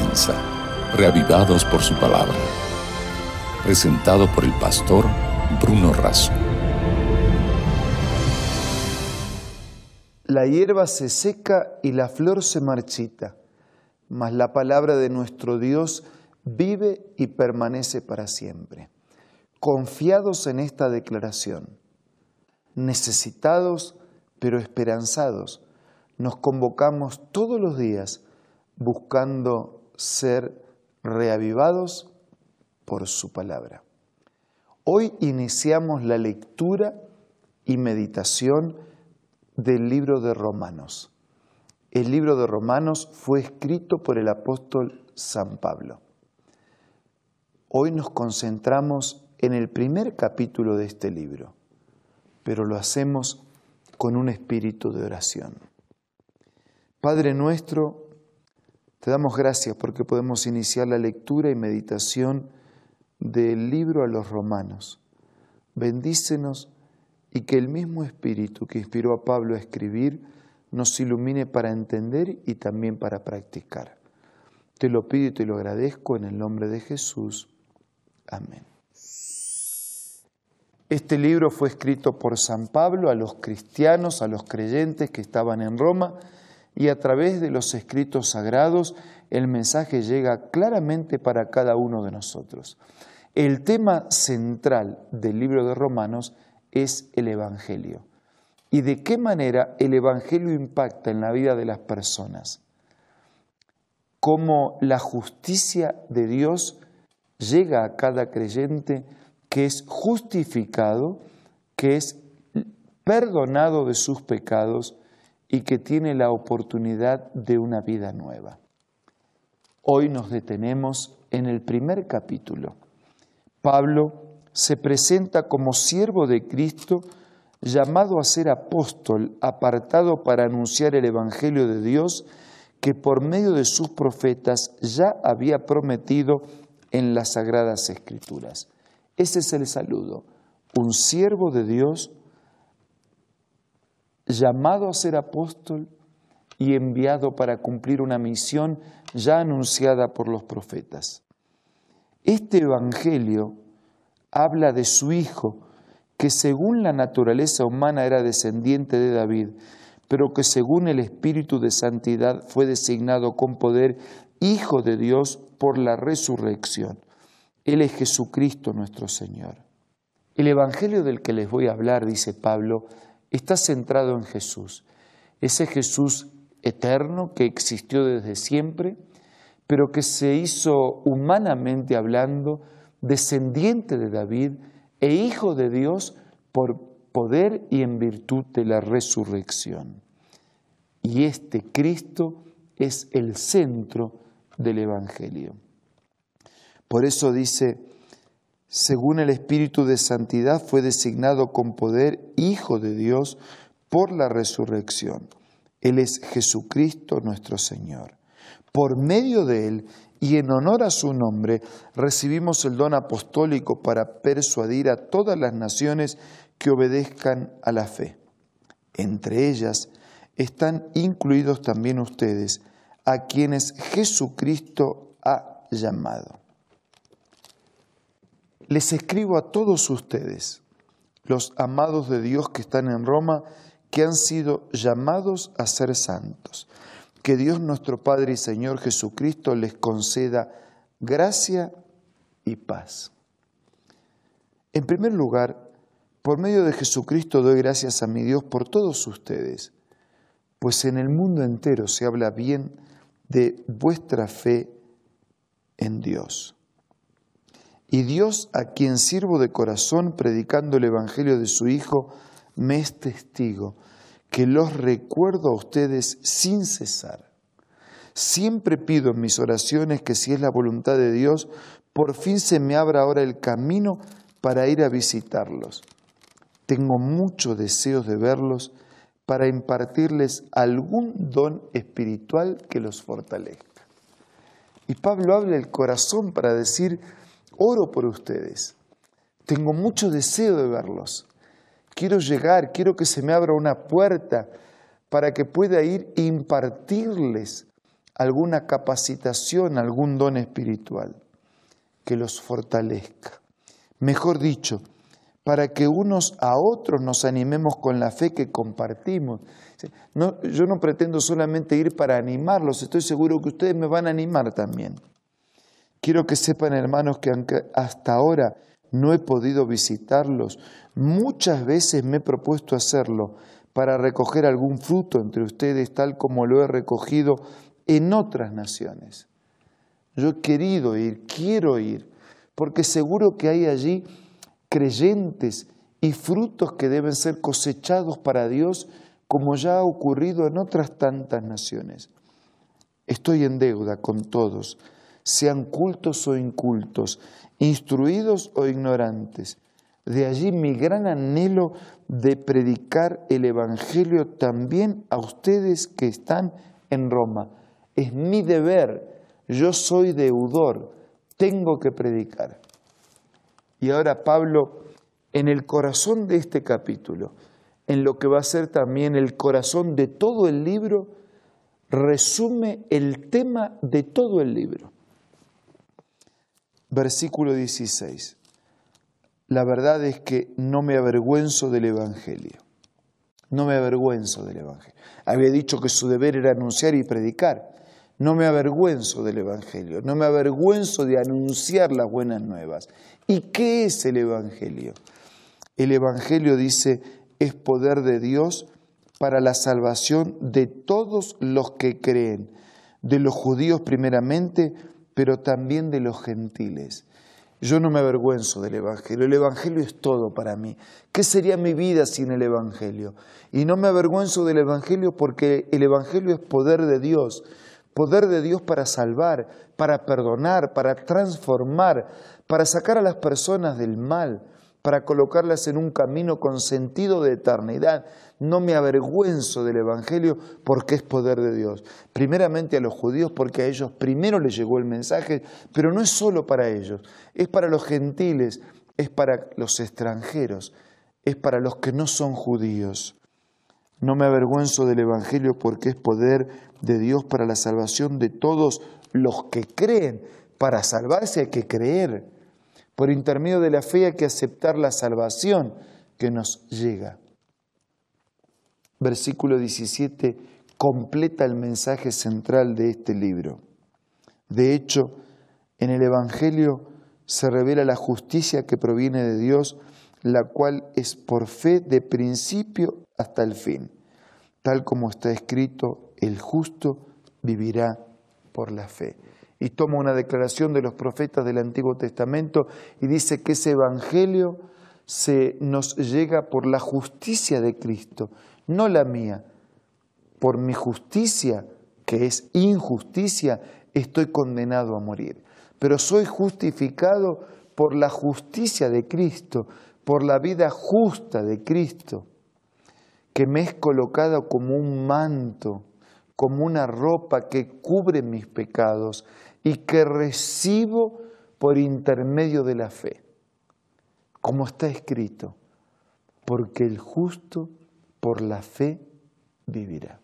comienza, reavivados por su palabra. Presentado por el pastor Bruno Razo. La hierba se seca y la flor se marchita, mas la palabra de nuestro Dios vive y permanece para siempre. Confiados en esta declaración, necesitados pero esperanzados, nos convocamos todos los días buscando ser reavivados por su palabra. Hoy iniciamos la lectura y meditación del libro de Romanos. El libro de Romanos fue escrito por el apóstol San Pablo. Hoy nos concentramos en el primer capítulo de este libro, pero lo hacemos con un espíritu de oración. Padre nuestro, te damos gracias porque podemos iniciar la lectura y meditación del libro a los Romanos. Bendícenos y que el mismo espíritu que inspiró a Pablo a escribir nos ilumine para entender y también para practicar. Te lo pido y te lo agradezco en el nombre de Jesús. Amén. Este libro fue escrito por San Pablo a los cristianos, a los creyentes que estaban en Roma, y a través de los escritos sagrados el mensaje llega claramente para cada uno de nosotros. El tema central del libro de Romanos es el Evangelio. ¿Y de qué manera el Evangelio impacta en la vida de las personas? Cómo la justicia de Dios llega a cada creyente que es justificado, que es perdonado de sus pecados y que tiene la oportunidad de una vida nueva. Hoy nos detenemos en el primer capítulo. Pablo se presenta como siervo de Cristo, llamado a ser apóstol, apartado para anunciar el Evangelio de Dios que por medio de sus profetas ya había prometido en las Sagradas Escrituras. Ese es el saludo, un siervo de Dios llamado a ser apóstol y enviado para cumplir una misión ya anunciada por los profetas. Este Evangelio habla de su Hijo, que según la naturaleza humana era descendiente de David, pero que según el Espíritu de Santidad fue designado con poder Hijo de Dios por la resurrección. Él es Jesucristo nuestro Señor. El Evangelio del que les voy a hablar, dice Pablo, está centrado en Jesús. Ese Jesús eterno que existió desde siempre, pero que se hizo humanamente hablando descendiente de David e Hijo de Dios por poder y en virtud de la resurrección. Y este Cristo es el centro del Evangelio. Por eso dice, según el Espíritu de Santidad fue designado con poder Hijo de Dios por la resurrección. Él es Jesucristo nuestro Señor. Por medio de Él y en honor a su nombre recibimos el don apostólico para persuadir a todas las naciones que obedezcan a la fe. Entre ellas están incluidos también ustedes, a quienes Jesucristo ha llamado. Les escribo a todos ustedes, los amados de Dios que están en Roma, que han sido llamados a ser santos. Que Dios nuestro Padre y Señor Jesucristo les conceda gracia y paz. En primer lugar, por medio de Jesucristo doy gracias a mi Dios por todos ustedes, pues en el mundo entero se habla bien de vuestra fe en Dios. Y Dios, a quien sirvo de corazón predicando el Evangelio de su Hijo, me es testigo que los recuerdo a ustedes sin cesar. Siempre pido en mis oraciones que, si es la voluntad de Dios, por fin se me abra ahora el camino para ir a visitarlos. Tengo mucho deseo de verlos para impartirles algún don espiritual que los fortalezca. Y Pablo habla del corazón para decir, oro por ustedes. Tengo mucho deseo de verlos. Quiero llegar, quiero que se me abra una puerta para que pueda ir e impartirles alguna capacitación, algún don espiritual que los fortalezca. Mejor dicho, para que unos a otros nos animemos con la fe que compartimos. Yo no pretendo solamente ir para animarlos, estoy seguro que ustedes me van a animar también. Quiero que sepan, hermanos, que aunque hasta ahora no he podido visitarlos, muchas veces me he propuesto hacerlo para recoger algún fruto entre ustedes, tal como lo he recogido en otras naciones. Yo he querido ir, quiero ir, porque seguro que hay allí creyentes y frutos que deben ser cosechados para Dios, como ya ha ocurrido en otras tantas naciones. Estoy en deuda con todos, sean cultos o incultos, instruidos o ignorantes. De allí mi gran anhelo de predicar el Evangelio también a ustedes que están en Roma. Es mi deber, yo soy deudor, tengo que predicar. Y ahora Pablo, en el corazón de este capítulo, en lo que va a ser también el corazón de todo el libro, resume el tema de todo el libro. Versículo 16. La verdad es que no me avergüenzo del Evangelio. No me avergüenzo del Evangelio. Había dicho que su deber era anunciar y predicar. No me avergüenzo del Evangelio. No me avergüenzo de anunciar las buenas nuevas. ¿Y qué es el Evangelio? El Evangelio, dice, es poder de Dios para la salvación de todos los que creen, de los judíos primeramente, pero también de los gentiles. Yo no me avergüenzo del Evangelio. El Evangelio es todo para mí. ¿Qué sería mi vida sin el Evangelio? Y no me avergüenzo del Evangelio porque el Evangelio es poder de Dios para salvar, para perdonar, para transformar, para sacar a las personas del mal, para colocarlas en un camino con sentido de eternidad. No me avergüenzo del Evangelio porque es poder de Dios. Primeramente a los judíos porque a ellos primero les llegó el mensaje, pero no es solo para ellos, es para los gentiles, es para los extranjeros, es para los que no son judíos. No me avergüenzo del Evangelio porque es poder de Dios para la salvación de todos los que creen. Para salvarse hay que creer. Por intermedio de la fe hay que aceptar la salvación que nos llega. Versículo 17 completa el mensaje central de este libro. De hecho, en el Evangelio se revela la justicia que proviene de Dios, la cual es por fe de principio hasta el fin. Tal como está escrito, el justo vivirá por la fe. Y toma una declaración de los profetas del Antiguo Testamento y dice que ese Evangelio nos llega por la justicia de Cristo, no la mía. Por mi justicia, que es injusticia, estoy condenado a morir. Pero soy justificado por la justicia de Cristo, por la vida justa de Cristo, que me es colocada como un manto, como una ropa que cubre mis pecados y que recibo por intermedio de la fe. Como está escrito, porque el justo por la fe vivirá.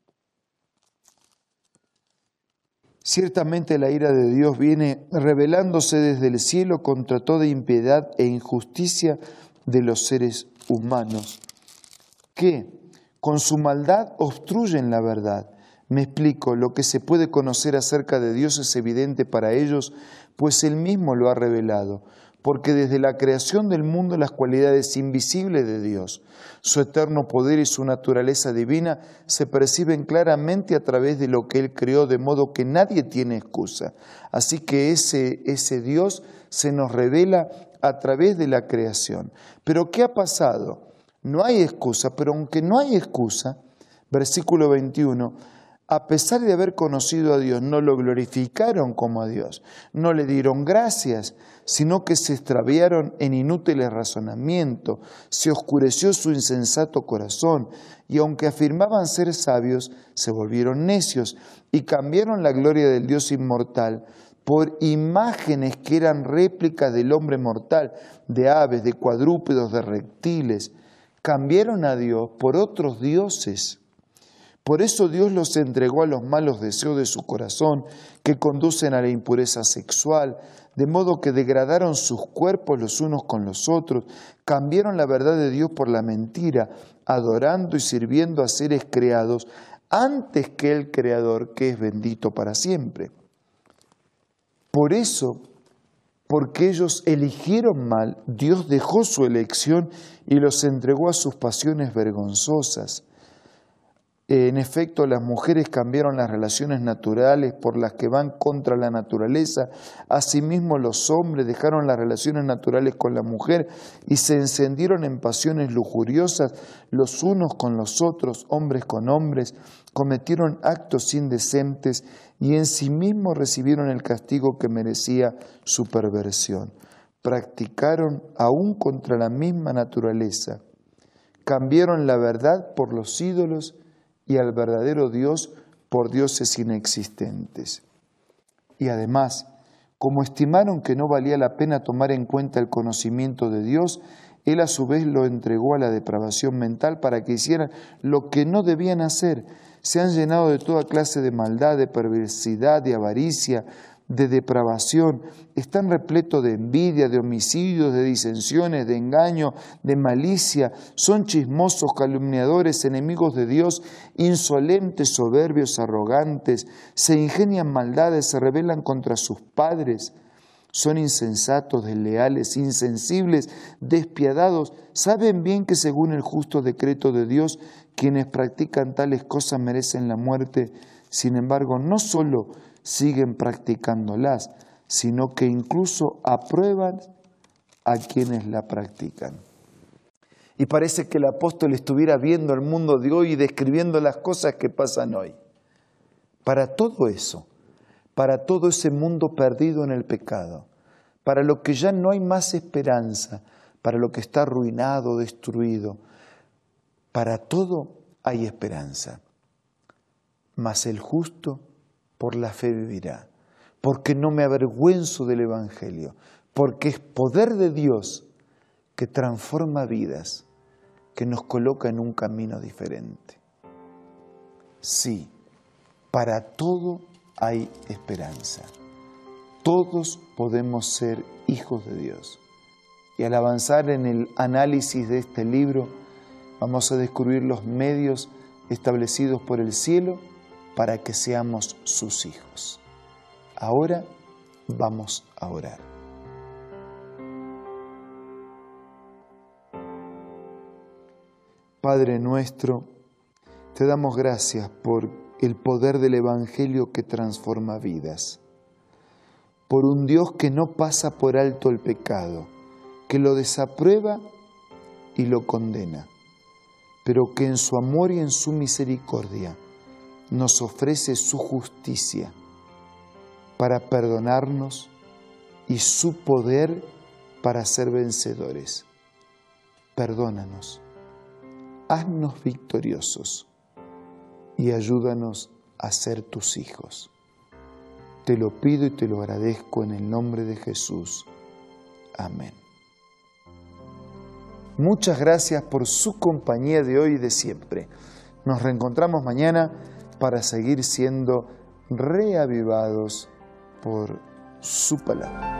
Ciertamente la ira de Dios viene revelándose desde el cielo contra toda impiedad e injusticia de los seres humanos, que con su maldad obstruyen la verdad. Me explico, lo que se puede conocer acerca de Dios es evidente para ellos, pues Él mismo lo ha revelado, porque desde la creación del mundo las cualidades invisibles de Dios, su eterno poder y su naturaleza divina se perciben claramente a través de lo que Él creó, de modo que nadie tiene excusa. Así que ese Dios se nos revela a través de la creación. ¿Pero qué ha pasado? No hay excusa, pero aunque no hay excusa, versículo 21, a pesar de haber conocido a Dios, no lo glorificaron como a Dios, no le dieron gracias, sino que se extraviaron en inútiles razonamientos, se oscureció su insensato corazón, y aunque afirmaban ser sabios, se volvieron necios y cambiaron la gloria del Dios inmortal por imágenes que eran réplicas del hombre mortal, de aves, de cuadrúpedos, de reptiles. Cambiaron a Dios por otros dioses, Por eso Dios los entregó a los malos deseos de su corazón, que conducen a la impureza sexual, de modo que degradaron sus cuerpos los unos con los otros, cambiaron la verdad de Dios por la mentira, adorando y sirviendo a seres creados antes que el Creador, que es bendito para siempre. Por eso, porque ellos eligieron mal, Dios dejó su elección y los entregó a sus pasiones vergonzosas. En efecto, las mujeres cambiaron las relaciones naturales por las que van contra la naturaleza. Asimismo, los hombres dejaron las relaciones naturales con la mujer y se encendieron en pasiones lujuriosas los unos con los otros, hombres con hombres, cometieron actos indecentes y en sí mismos recibieron el castigo que merecía su perversión. Practicaron aún contra la misma naturaleza. Cambiaron la verdad por los ídolos y al verdadero Dios por dioses inexistentes. Y además, como estimaron que no valía la pena tomar en cuenta el conocimiento de Dios, Él a su vez lo entregó a la depravación mental para que hicieran lo que no debían hacer. Se han llenado de toda clase de maldad, de perversidad, de avaricia, de depravación. Están repletos de envidia, de homicidios, de disensiones, de engaño, de malicia. Son chismosos, calumniadores, enemigos de Dios, insolentes, soberbios, arrogantes. Se ingenian maldades, se rebelan contra sus padres. Son insensatos, desleales, insensibles, despiadados. Saben bien que según el justo decreto de Dios, quienes practican tales cosas merecen la muerte. Sin embargo, no solo siguen practicándolas, sino que incluso aprueban a quienes la practican. Y parece que el apóstol estuviera viendo el mundo de hoy y describiendo las cosas que pasan hoy. Para todo eso, para todo ese mundo perdido en el pecado, para lo que ya no hay más esperanza, para lo que está arruinado, destruido, para todo hay esperanza. Mas el justo por la fe vivirá, porque no me avergüenzo del Evangelio, porque es poder de Dios que transforma vidas, que nos coloca en un camino diferente. Sí, para todo hay esperanza. Todos podemos ser hijos de Dios. Y al avanzar en el análisis de este libro, vamos a descubrir los medios establecidos por el cielo para que seamos sus hijos. Ahora vamos a orar. Padre nuestro, te damos gracias por el poder del Evangelio que transforma vidas, por un Dios que no pasa por alto el pecado, que lo desaprueba y lo condena, pero que en su amor y en su misericordia nos ofrece su justicia para perdonarnos y su poder para ser vencedores. Perdónanos, haznos victoriosos y ayúdanos a ser tus hijos. Te lo pido y te lo agradezco en el nombre de Jesús. Amén. Muchas gracias por su compañía de hoy y de siempre. Nos reencontramos mañana para seguir siendo reavivados por su palabra.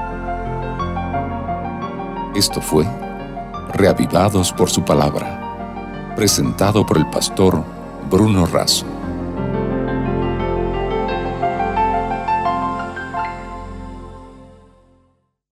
Esto fue Reavivados por su palabra, presentado por el pastor Bruno Razo.